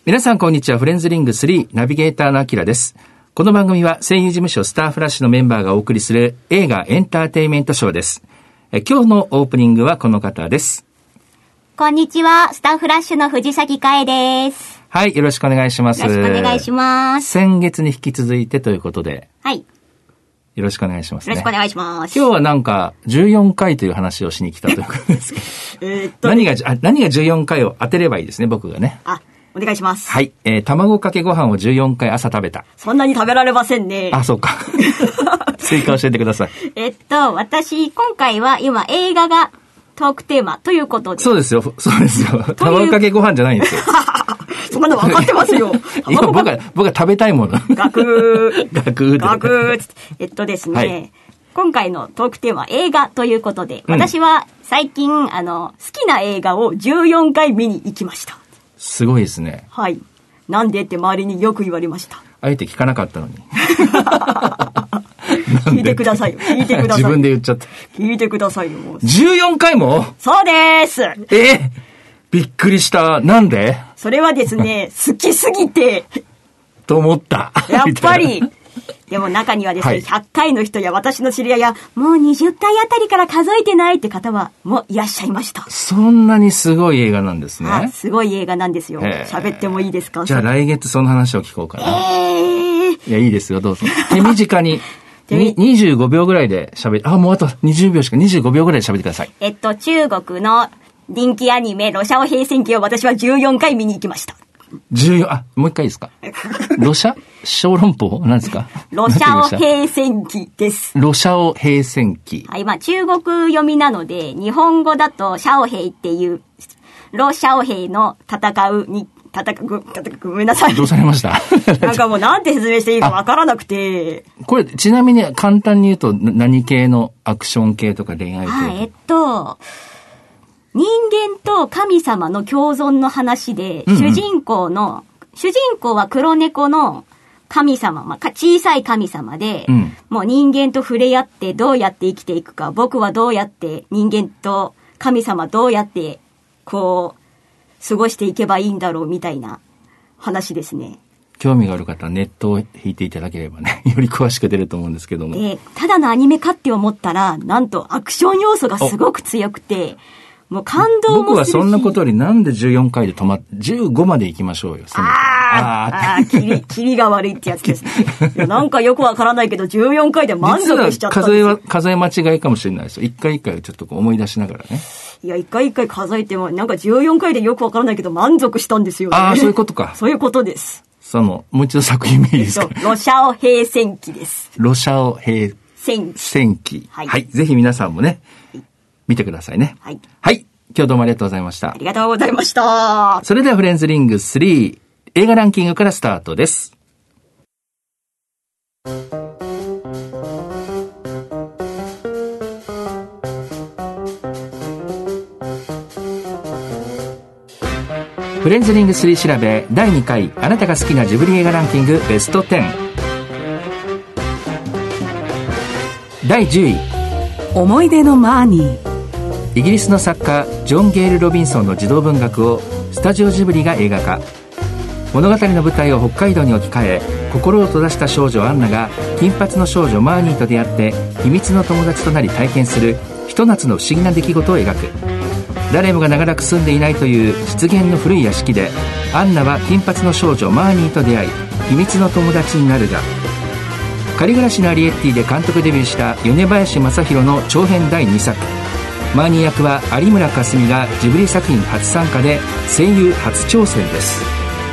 皆さんこんにちは。フレンズリング3ナビゲーターのアキラです。この番組は声優事務所スターフラッシュのメンバーがお送りする映画エンターテインメントショーです。今日のオープニングはこの方です。 こんにちは。スターフラッシュの藤崎香恵です。 はい、よろしくお願いします。 よろしくお願いします。 先月に引き続いてということで、 はい。 よろしくお願いしますね。 よろしくお願いします。 今日はなんか14回という話をしに来たということですけど何が14回を当てればいいですね、僕がね。 お願いします。 はい。卵かけご飯を14回朝食べた。 そんなに食べられませんね。 そうか。追加教えてください。 私、今回は今映画がトークテーマということで。 そうですよ。卵かけご飯じゃないんですよ。 そんなの分かってますよ。 今僕が食べたいもの。 ガクーですね、 はい。 今回のトークテーマは映画ということで、私は最近好きな映画を14回見に行きました。 すごいですね。 はい。なんでって周りによく言われました。 あえて聞かなかったのに。 聞いてくださいよ。聞いてください。 自分で言っちゃった。 聞いてくださいよ。 14回も？ そうです。 びっくりした。なんで？ それはですね、好きすぎて。 と思った。 やっぱり。でも中にはですね、100回の人や私の知り合いや、もう20回あたりから数えてないって方はもういらっしゃいました。 そんなにすごい映画なんですね。 すごい映画なんですよ。喋ってもいいですか？ じゃあ来月その話を聞こうかな。いや、いいですよ、どうぞ。手短に。25秒ぐらいで喋る。もうあと20秒しか、25秒ぐらいで喋ってください。 中国の人気アニメ、ロシアオ平戦記を私は14回見に行きました。 もう一回いいですか？ロシア小籠包何ですか？ ロシアオ平戦記です。 ロシアオ平戦記。 はい、中国読みなので、日本語だとシャオヘイっていう、ロシャオヘイのごめんなさい。 どうされました？ なんかもうなんて説明していいかわからなくて。 これ、ちなみに簡単に言うと何系のアクション系とか恋愛系？ 人間と神様の共存の話で、主人公は黒猫の神様、小さい神様で、もう人間と触れ合ってどうやって生きていくか、僕はどうやって人間と神様どうやって過ごしていけばいいんだろうみたいな話ですね。 興味がある方はネットを引いていただければね、より詳しく出ると思うんですけども。 ただのアニメかって思ったら、なんとアクション要素がすごく強くて、もう感動もするし。僕はそんなことよりなんで14回で15まで行きましょうよ。 キリが悪いってやつですね。いや、なんかよくわからないけど、14回で満足しちゃったんですよ。 数え間違いかもしれないですよ。一回一回ちょっと思い出しながらね。 いや、一回一回数えても、なんか14回でよくわからないけど、満足したんですよね。 そういうことか。 そういうことです。 もう一度作品名いいですか？ ロシャオ平戦記です。 ロシャオ平戦記。はい。ぜひ皆さんもね、見てくださいね。はい。はい。今日どうもありがとうございました。 ありがとうございました。 それではフレンズリング3映画ランキングからスタートです。フレンズリング3調べ第2回あなたが好きなジブリ映画ランキングベスト10。第10位思い出のマーニー。 イギリスの作家ジョン・ゲール・ロビンソンの児童文学をスタジオジブリが映画化。物語の舞台を北海道に置き換え、心を閉ざした少女アンナが金髪の少女マーニーと出会って秘密の友達となり体験するひと夏の不思議な出来事を描く。誰もが長らく住んでいないという湿原の古い屋敷でアンナは金髪の少女マーニーと出会い秘密の友達になるが、仮暮らしのアリエッティで監督デビューした米林正宏の長編第2作。マーニー役は有村架純がジブリ作品初参加で声優初挑戦です。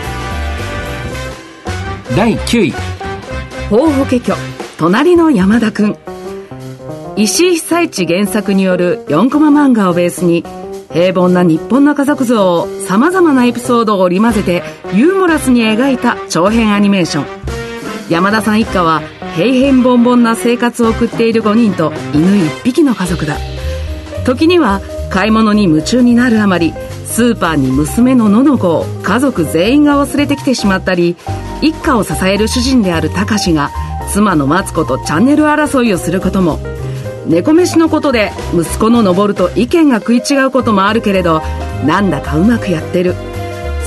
第9位法法華経隣の山田くん。石井久一原作による4コマ漫画をベースに平凡な日本の家族像をさまざまなエピソードを織り交ぜてユーモラスに描いた長編アニメーション。山田さん一家は平々凡々な生活を送っている5人と犬1匹の家族だ。時には買い物に夢中になるあまりスーパーに娘ののの子を家族全員が忘れてきてしまったり、一家を支える主人であるたかしが妻のマツコとチャンネル争いをすることも。猫飯のことで息子の登ると意見が食い違うこともあるけれど、なんだかうまくやってる。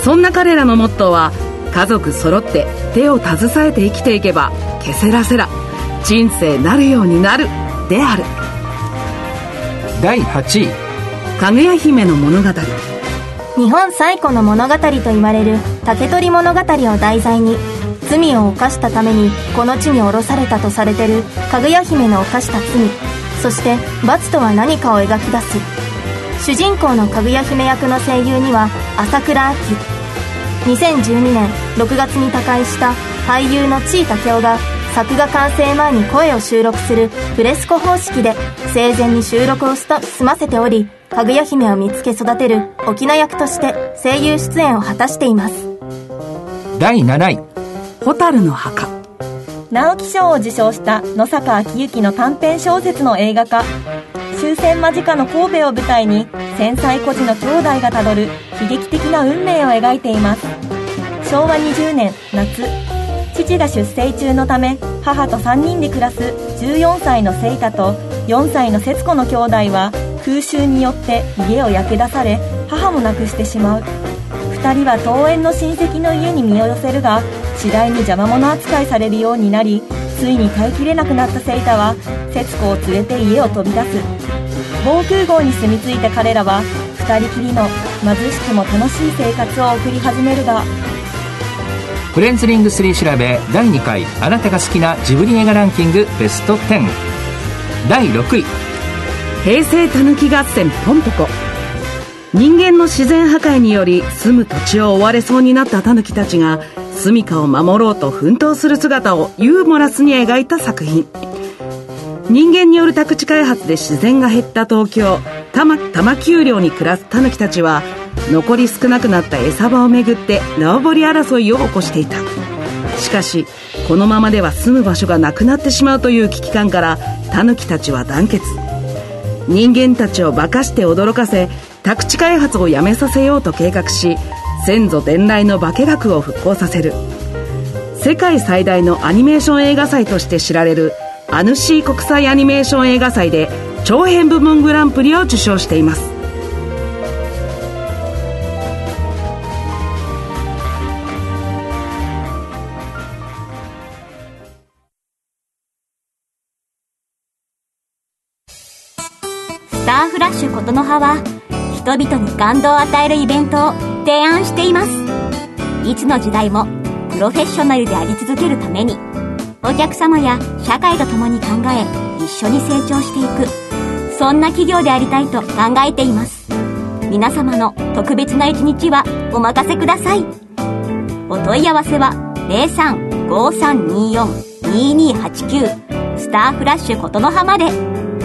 そんな彼らのモットーは、家族揃って手を携えて生きていけばケセラセラ人生なるようになるである。 第8位、 かぐや姫の物語。 日本最古の物語と言われる竹取物語を題材に、罪を犯したためにこの地に降ろされたとされてるかぐや姫の犯した罪、そして罰とは何かを描き出す。主人公のかぐや姫役の声優には朝倉亜希、2012年6月に他界した俳優の地井武雄が作画完成前に声を収録するフレスコ方式で生前に収録を済ませており、かぐや姫を見つけ育てる翁役として声優出演を果たしています。 第7位、 蛍の墓。 直木賞を受賞した野坂昭之の短編小説の映画化。終戦間近の神戸を舞台に戦災孤児の兄弟がたどる悲劇的な運命を描いています。昭和20年夏、父が出征中のため母と3人で暮らす14歳の聖太と4歳の節子の兄弟は空襲によって家を焼け出され、母も亡くしてしまう。2人は遠縁の親戚の家に身を寄せるが、次第に邪魔者扱いされるようになり、ついに耐えきれなくなった聖太は節子を連れて家を飛び出す。防空壕に住み着いた彼らは2人きりの貧しくも楽しい生活を送り始めるが、 フレンズリング3調べ第2回あなたが好きなジブリ映画ランキングベスト10。第6位、 平成たぬき合戦ポンポコ。人間の自然破壊により住む土地を追われそうになったタヌキたちが住処を守ろうと奮闘する姿をユーモラスに描いた作品。人間による宅地開発で自然が減った東京多摩丘陵に暮らすタヌキたちは、残り少なくなった餌場をめぐって縄張り争いを起こしていた。しかしこのままでは住む場所がなくなってしまうという危機感からタヌキたちは団結。人間たちを化かして驚かせ、宅地開発をやめさせようと計画し、先祖伝来の化学を復興させる。世界最大のアニメーション映画祭として知られるアヌシー国際アニメーション映画祭で長編部門グランプリを受賞しています。 スターフラッシュことの葉は人々に感動を与えるイベントを提案しています。いつの時代もプロフェッショナルであり続けるために、お客様や社会と共に考え一緒に成長していく、そんな企業でありたいと考えています。皆様の特別な一日はお任せください。お問い合わせは 03-5324-2289 スターフラッシュことの葉まで。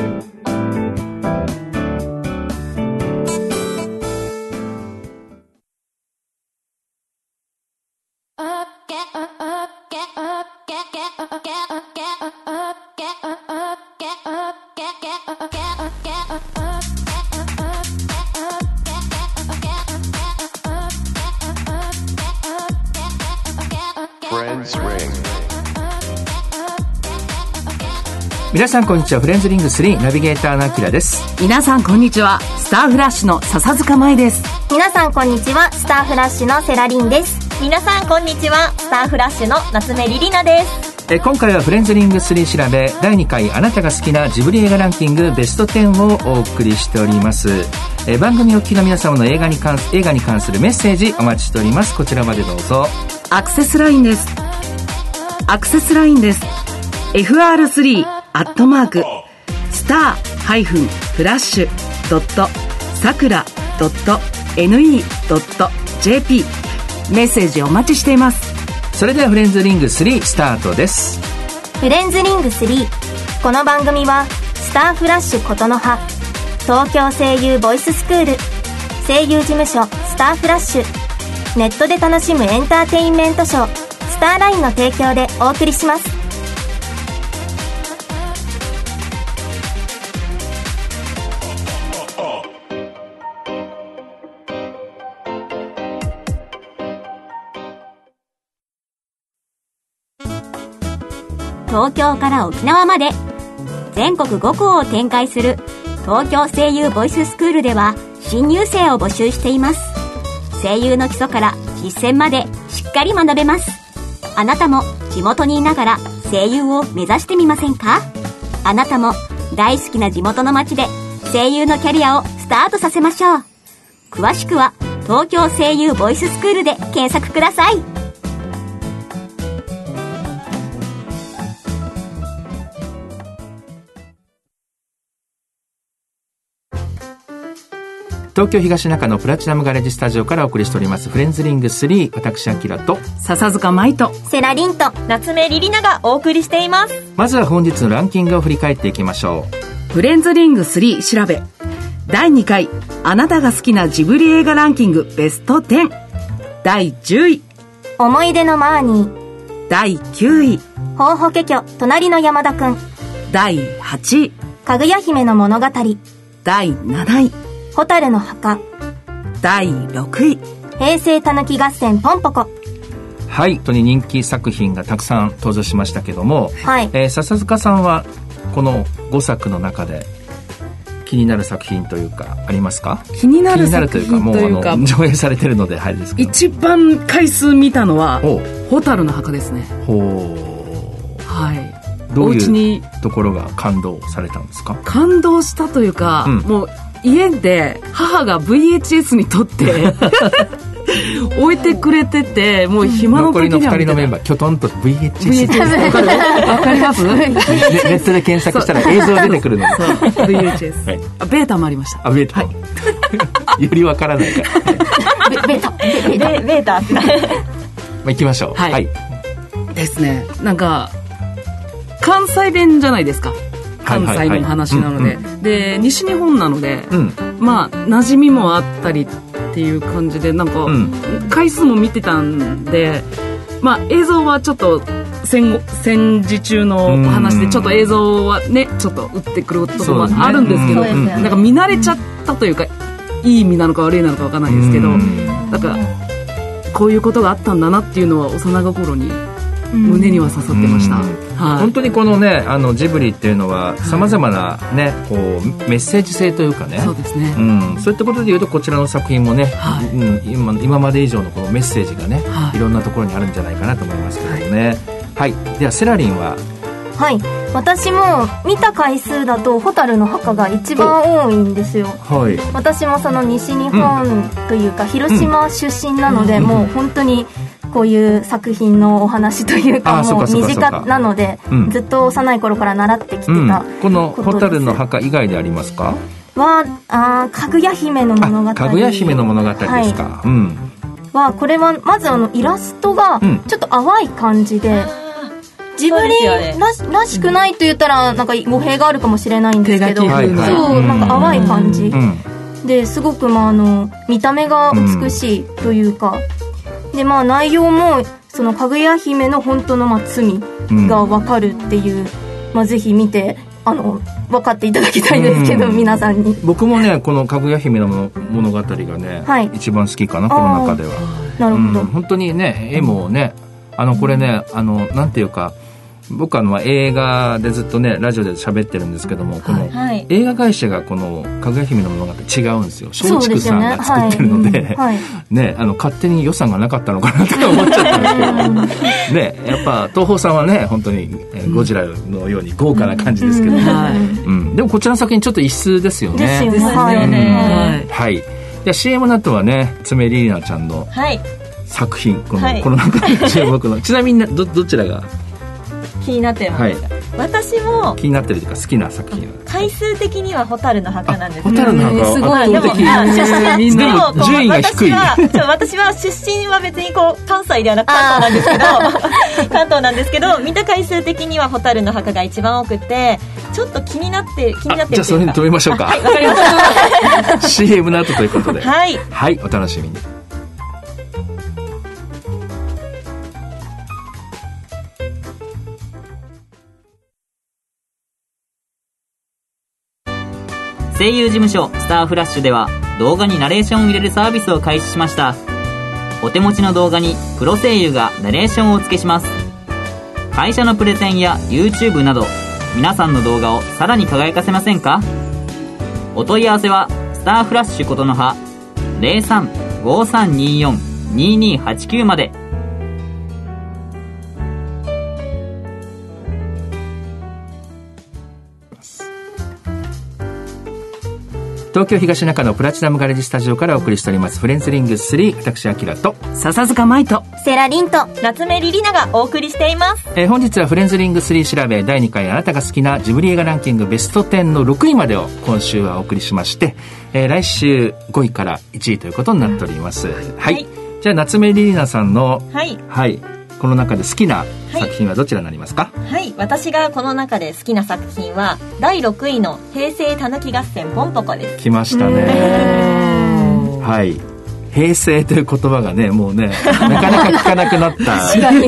皆さんこんにちは。フレンズリング3ナビゲーターのあきらです。 皆さんこんにちは。スターフラッシュの笹塚舞です。 皆さんこんにちは。スターフラッシュのセラリンです。 皆さんこんにちは。スターフラッシュの夏目りりなです。 今回はフレンズリング3調べ第2回あなたが好きなジブリ映画ランキングベスト10をお送りしております。番組お聞きの皆様の映画に関するメッセージお待ちしております。こちらまでどうぞ。 アクセスラインです。FR3 スターフラッシュ.sakura.ne.jp メッセージお待ちしています。 それではフレンズリング3スタートです。 フレンズリング3、この番組はスターフラッシュことの葉、東京声優ボイススクール、声優事務所スターフラッシュ、ネットで楽しむエンターテインメントショースターラインの提供でお送りします。 東京から沖縄まで全国5校を展開する東京声優ボイススクールでは新入生を募集しています。声優の基礎から実践までしっかり学べます。あなたも地元にいながら声優を目指してみませんか？あなたも大好きな地元の街で声優のキャリアをスタートさせましょう。詳しくは東京声優ボイススクールで検索ください。 東京東中野プラチナムガレージスタジオからお送りしておりますフレンズリング3、私アキラと笹塚舞とセラリンと夏目リリナがお送りしています。 まずは本日のランキングを振り返っていきましょう。フレンズリング3調べ第2回あなたが好きなジブリ映画ランキングベスト10、第10位思い出のマーニー、 第9位ホーホケキョ隣の山田くん、 第8位かぐや姫の物語、 第7位ホタルの墓、 第6位平成たぬき合戦ポンポコ。 はい、本当に人気作品がたくさん登場しましたけども、 はい、 笹塚さんはこの5作の中で気になる作品というかありますか？ 気になる作品というかもう上映されてるのではいですけど、 一番回数見たのはホタルの墓ですね。はい。 どういうところが感動されたんですか？ 感動したというか、もう家で母が VHS に撮って置いてくれてて、もう暇の時には残りの2人のメンバーきょとんと VHS わかりますネットで検索したら映像出てくるので VHS、はい、ベータもありました。 ベータ、はい、よりわからないからベータ行きましょう。 はい、はい、ですね。なんか関西弁じゃないですか。関西の話なので、で西日本なので、まあ馴染みもあったりっていう感じで、なんか、回数も見てたんで、まあ映像はちょっと戦時中のお話で、ちょっと映像はねちょっと打ってくるところもあるんですけど、なんか見慣れちゃったというか、いい意味なのか悪いなのか分からないですけど、なんかこういうことがあったんだなっていうのは幼心に胸には刺さってました。はい、 本当にこのねジブリっていうのはさまざまなねこうメッセージ性というかね、 そうですね、 そういったことでいうとこちらの作品もね、今まで以上のこのメッセージがね、いろんなところにあるんじゃないかなと思いますけどね。はい、ではセラリンは？ はい、私も見た回数だとホタルの墓が一番多いんですよ。はい、私もその西日本というか、広島出身なので、もう本当にこういう作品のお話というか、もう身近なので、ずっと幼い頃から習ってきてた、 このホタルの墓以外でありますか？ はかぐや姫の物語。 かぐや姫の物語ですか。 はこれはまずイラストがちょっと淡い感じで、ジブリ らしくないと言ったらなんか語弊があるかもしれないんですけど、そうなんか淡い感じですごく見た目が美しいというか、で内容もそのかぐや姫の本当の罪が分かるっていう、ぜひ見て分かっていただきたいですけど、皆さんに。僕もねこのかぐや姫の物語がね、一番好きかな、この中では。 なるほど、 本当にね絵もねこれねなんていうか、僕映画でずっとねラジオで喋ってるんですけども、この映画会社がこのかぐや姫の物語違うんですよ。松竹さんが作ってるので、ね勝手に予算がなかったのかなと思っちゃったんですけどね、やっぱ東宝さんはね本当にゴジラのように豪華な感じですけど、でもこちらの作品ちょっと異質ですよね。 ですよね。 はい。で CM の後はね爪リリナちゃんの作品、この中で注目のちなみにどちらが気になってるんですか？私も気になってるというか好きな作品は回数的にはホタルの墓なんです。 ホタルの墓、 すごい。 でも順位が低い。 私は出身は別に関西ではなく関東なんですけど、見た回数的にはホタルの墓が一番多くて、ちょっと気になってる。じゃあそれに止めましょうか。 はい、わかりました。 CM の後ということで、 はい、 お楽しみに。 声優事務所スターフラッシュでは動画にナレーションを入れるサービスを開始しました。お手持ちの動画にプロ声優がナレーションをお付けします。会社のプレゼンや YouTube など皆さんの動画をさらに輝かせませんか？お問い合わせはスターフラッシュことの葉 00-2289まで。 東京東中野プラチナムガレージスタジオからお送りしておりますフレンズリング3、私アキラと笹塚舞とセラリンと夏目リリナがお送りしています。 本日はフレンズリング3調べ第2回あなたが好きなジブリ映画ランキングベスト10の6位までを今週はお送りしまして、来週5位から1位ということになっております、はい、じゃあ夏目リリナさんのこの中で好きな作品はどちらになりますか？ はい、私がこの中で好きな作品は第6位の平成たぬき合戦ポンポコです。 来ましたねはい、平成という言葉がねもうねなかなか聞かなくなったね、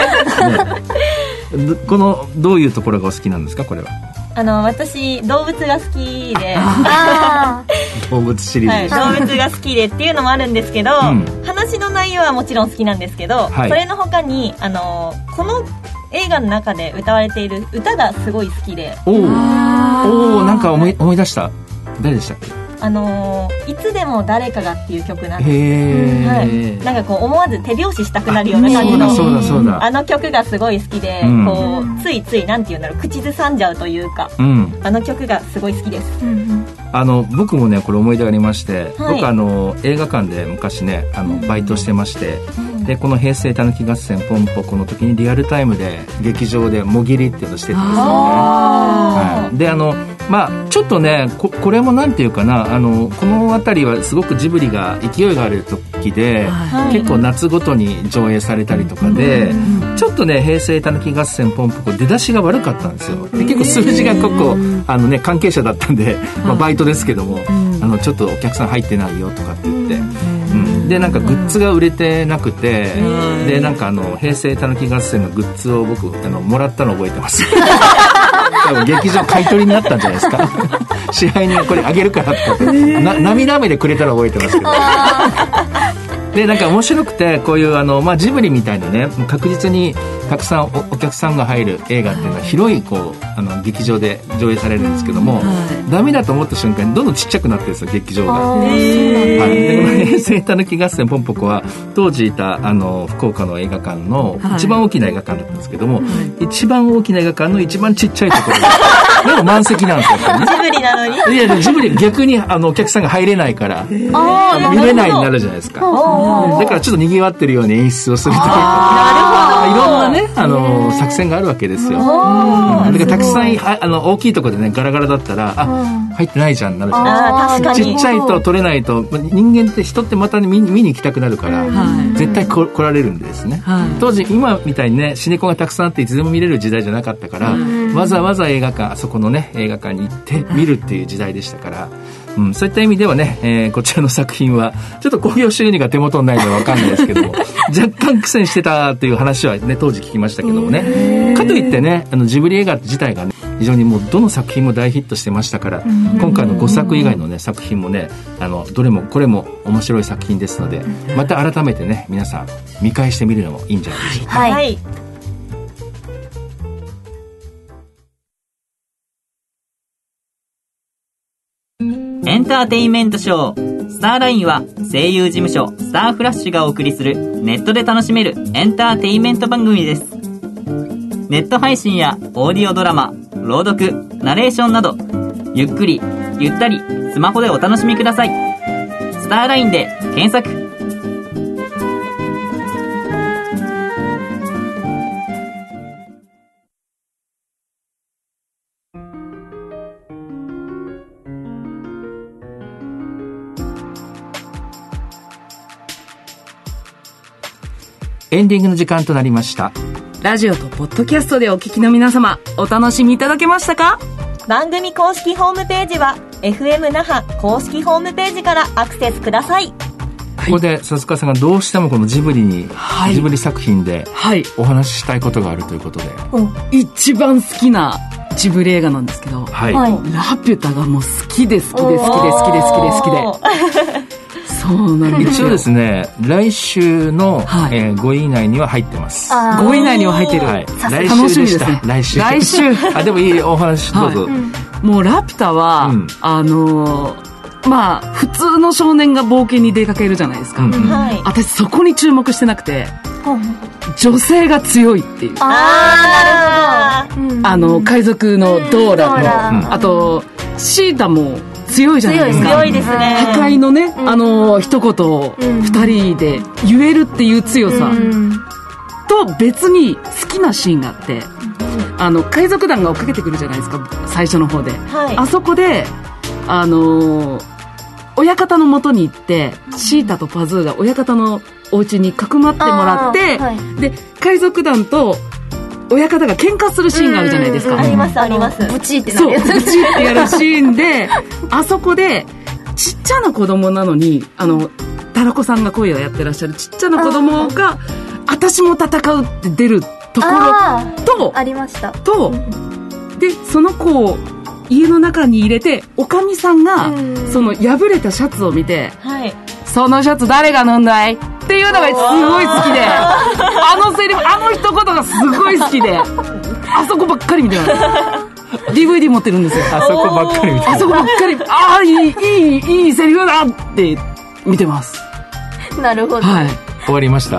このどういうところがお好きなんですか？これは私動物が好きで動物シリーズ、 動物が好きでっていうのもあるんですけど、話の内容はもちろん好きなんですけど、それの他にこの映画の中で歌われている歌がすごい好きで、 なんか思い出した。誰でしたっけ？ いつでも誰かがっていう曲なんです。なんかこう思わず手拍子したくなるような感じのそうだあの曲がすごい好きで、こうついついなんていうんだろう、口ずさんじゃうというか、あの曲がすごい好きです。 僕もねこれ思い出がありまして、僕映画館で昔ねバイトしてまして、でこの平成たぬき合戦ポンポコの時にリアルタイムで劇場でもぎりっていうのをしてたんですよね。でちょっとね これもなんていうかな、この辺りはすごくジブリが勢いがある時で、結構夏ごとに上映されたりとかで、ちょっとね平成たぬき合戦ポンポコ出だしが悪かったんですよ。で結構数字が結構関係者だったんで、バイトですけども、ちょっとお客さん入ってないよとかって言って、でなんかグッズが売れてなくて、でなんか平成たぬき合戦のグッズを僕もらったの覚えてます多分劇場買い取りになったんじゃないですか支配人がこれあげるからって涙目でくれたら覚えてますけどでなんか面白くて、こういうジブリみたいなね確実にたくさん お客さんが入る映画っていうのは広い劇場で上映されるんですけども、ダメだと思った瞬間にどんどんちっちゃくなってるんですよ劇場が。でこの平成たぬき合戦ポンポコは当時いた福岡の映画館の一番大きな映画館だったんですけども、一番大きな映画館の一番ちっちゃいところでも満席なんですよジブリなのに。 いやジブリ逆にお客さんが入れないから見れないになるじゃないですか。だからちょっと賑わってるように演出をするというか、いろんなね作戦があるわけですよ。だからたくさん大きいところでねガラガラだったら入ってないじゃんなるじゃないですか。ちっちゃいと取れないと、人間って人ってまた、ね、見に行きたくなるから、絶対来られるんでですね、当時今みたいにねシネコンがたくさんあっていつでも見れる時代じゃなかったから、わざわざ映画館あそこのね映画館に行って見るっていう時代でしたから、そういった意味ではね、こちらの作品はちょっと興行収入が手元にないので分かんないですけども若干苦戦してたという話はね当時聞きましたけどもね、かといってねジブリ映画自体がね非常にもうどの作品も大ヒットしてましたから、今回の5作以外のね作品もねどれもこれも面白い作品ですので、また改めてね皆さん見返してみるのもいいんじゃないでしょうか。 はい、 エンターテインメントショースターラインは声優事務所スターフラッシュがお送りするネットで楽しめるエンターテインメント番組です。ネット配信やオーディオドラマ、朗読、ナレーションなどゆっくりゆったりスマホでお楽しみください。スターラインで検索。 エンディングの時間となりました。 ラジオとポッドキャストでお聞きの皆様、お楽しみいただけましたか？ 番組公式ホームページは FM 那覇公式ホームページからアクセスください。 ここで笹塚さんがどうしてもこのジブリ作品でお話ししたいことがあるということで、 一番好きなジブリ映画なんですけど、ラピュタがもう好きで好きで好きで好きで好きでそうなんですよ。 一応ですね来週の、5位以内には入ってます。 5位以内には入ってる、 楽しみですね。来週でもいいお話どうぞ。 もうラピュタは、 まあ普通の少年が冒険に出かけるじゃないですか、 はい。 私そこに注目してなくて、女性が強いっていう、 なるほど。 海賊のドーラの、あとシータも強いじゃないですか。 強いですね。 破壊のね、一言を二人で言えるっていう強さ、と別に好きなシーンがあって、海賊団が追っかけてくるじゃないですか、最初の方で、 はい、 あそこで親方の元に行ってシータとパズーが親方のお家にかくまってもらって、はい、で海賊団と親方が喧嘩するシーンがあるじゃないですか。 ありますあります。 ブチってなるやつ。 そうブチってやるシーンであそこでちっちゃな子供なのにタラコさんが声をやってらっしゃるちっちゃな子供が私も戦うって出るところとありましたと、でその子を家の中に入れておかみさんがその破れたシャツを見て、はい、そのシャツ誰が脱んだいっていうのがすごい好きでセリフ一言がすごい好きであそこばっかり見てますDVD 持ってるんですよ。 あそこばっかり見てます。 あそこばっかりいいセリフだって見てます。 なるほど、 はい、 終わりました。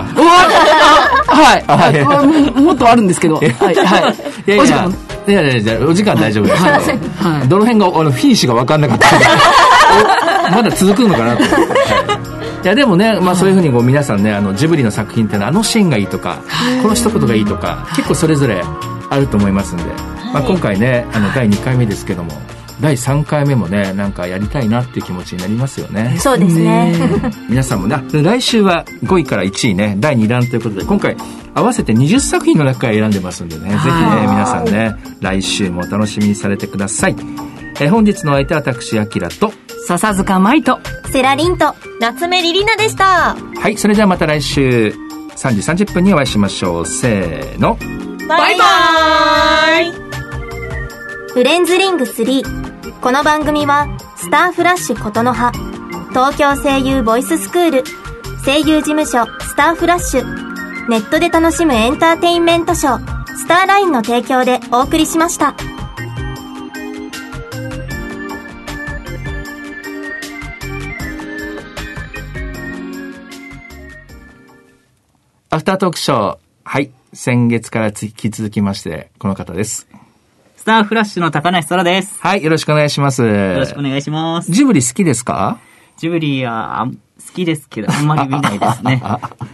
はい、もっとあるんですけど、はいはいいやお時間大丈夫です。はい、どの辺がフィニッシュが分かんなかったんでまだ続くのかなと。いやでもね、まあそういうふうに皆さんねジブリの作品ってシーンがいいとか、この一言がいいとか結構それぞれあると思いますんで、まあ、今回ね第2回目ですけども第3回目もねなんかやりたいなっていう気持ちになりますよね。 そうですね皆さんもね来週は5位から1位ね第2弾ということで今回合わせて20作品の中から選んでますんでね、ぜひね皆さんね来週もお楽しみにされてください。本日の相手は私アキラと笹塚舞とセラリンと夏目リリナでした。 はい、それではまた来週3時30分にお会いしましょう。せーのバイバーイ。 フレンズリング3。この番組はスターフラッシュ琴の葉、東京声優ボイススクール、声優事務所スターフラッシュ、ネットで楽しむエンターテインメントショースターラインの提供でお送りしました。 アフタートークショー、はい、先月から引き続きましてこの方です。 スターフラッシュの高梨空です。 はい、よろしくお願いします。 よろしくお願いします。 ジブリ好きですか？ ジブリは好きですけどあんまり見ないですね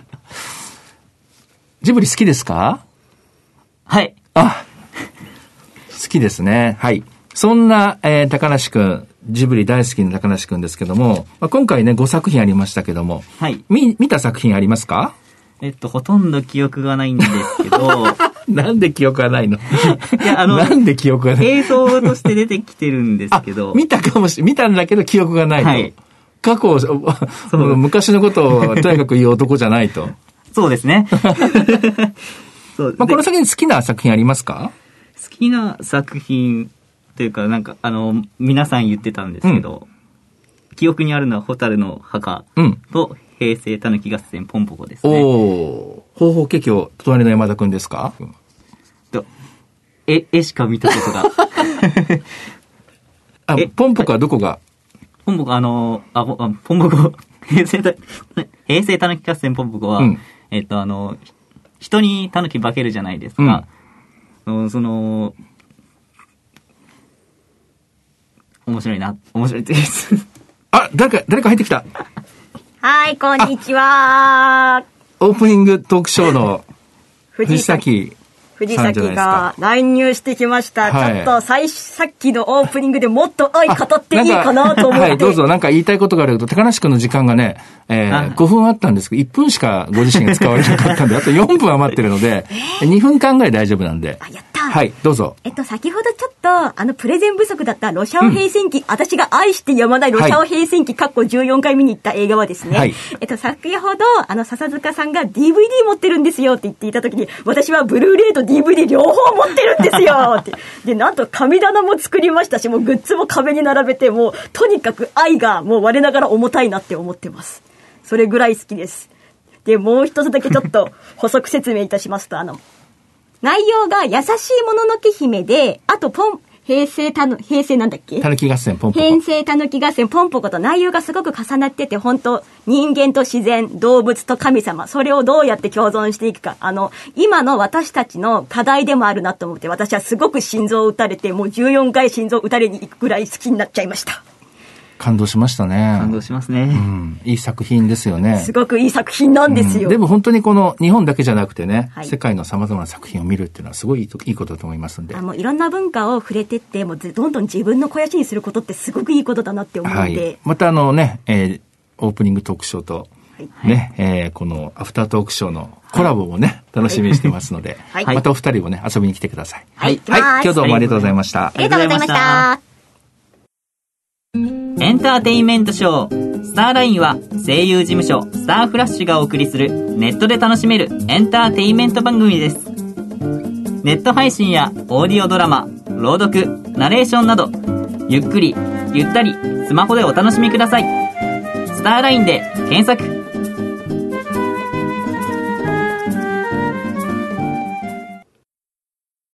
ジブリ好きですか？ はい。 好きですね。はい。そんな、高梨くん、ジブリ大好きな高梨くんですけども、今回ね5作品ありましたけども、はい、見た作品ありますか？ ほとんど記憶がないんですけどなんで記憶がないの？いやなんで記憶がない？ 映像として出てきてるんですけど見たんだけど記憶がないと、はい、過去昔のことをとにかく言う男じゃないとそうですねそうこの先に好きな作品ありますか？ 好きな作品というかなんか皆さん言ってたんですけど、記憶にあるのは蛍の墓と、平成たぬき合戦ポンポコですね。 ほうほうケーキを隣の山田くんですか？ 絵しか見たことがポンポコはどこが？ ポンポコポンポコ平成たぬき合戦ポンポコは、人にたぬき化けるじゃないですか、面白いです誰か入ってきた。 はい、こんにちは。 オープニングトークショーの藤崎が乱入してきました。はい、ちょっとさっきのオープニングでもっと愛語っていいかなと思って。はい、 どうぞ。なんか言いたいことがあるけど、高梨くんの時間がね、5分あったんですけど、1分しかご自身が使われなかったんで、あと4分余ってるので、2分間ぐらい大丈夫なんで。 やった。 はい、どうぞ。 先ほどちょっと、プレゼン不足だったロシアオ平戦記、私が愛してやまないロシアオ平戦記、14回見に行った映画はですね、はい、先ほど、笹塚さんが DVD 持ってるんですよって言っていたときに、私はブルーレイと DVD 両方持ってるんですよって。で、なんと神棚も作りましたし、もうグッズも壁に並べて、もう、とにかく愛がもう我ながら重たいなって思ってます。それぐらい好きです。で、もう一つだけちょっと補足説明いたしますと、内容が優しいもののけ姫で、あと平平成なんだっけ、 たぬき合戦ポンポコ、 平成たぬき合戦ポンポコと内容がすごく重なってて、本当人間と自然、動物と神様、それをどうやって共存していくか、今の私たちの課題でもあるなと思って、私はすごく心臓を打たれて、もう14回心臓を打たれに行くぐらい好きになっちゃいました。 感動しましたね。 感動しますね。 いい作品ですよね。 すごくいい作品なんですよ。 でも本当にこの日本だけじゃなくてね、世界の様々な作品を見るっていうのはすごいいいことだと思いますんで。 もういろんな文化を触れてって、もうどんどん自分の肥やしにすることってすごくいいことだなって思うので。 またオープニングトークショーと、このアフタートークショーのコラボもね、楽しみにしてますので、またお二人もね、遊びに来てください。今日どうもありがとうございました。 ありがとうございました。 エンターテインメントショースターラインは声優事務所スターフラッシュがお送りするネットで楽しめるエンターテインメント番組です。ネット配信やオーディオドラマ、朗読、ナレーションなどゆっくりゆったりスマホでお楽しみください。スターラインで検索。